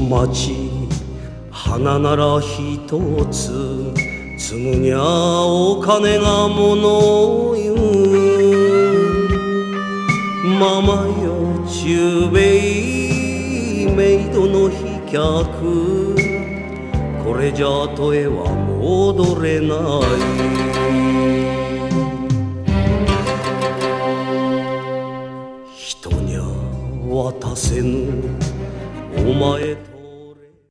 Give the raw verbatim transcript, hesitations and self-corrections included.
町花なら一つ継ぐにゃお金がものを言うママよ中米メイドの飛脚これじゃとえは戻れない人にゃ渡せぬお前と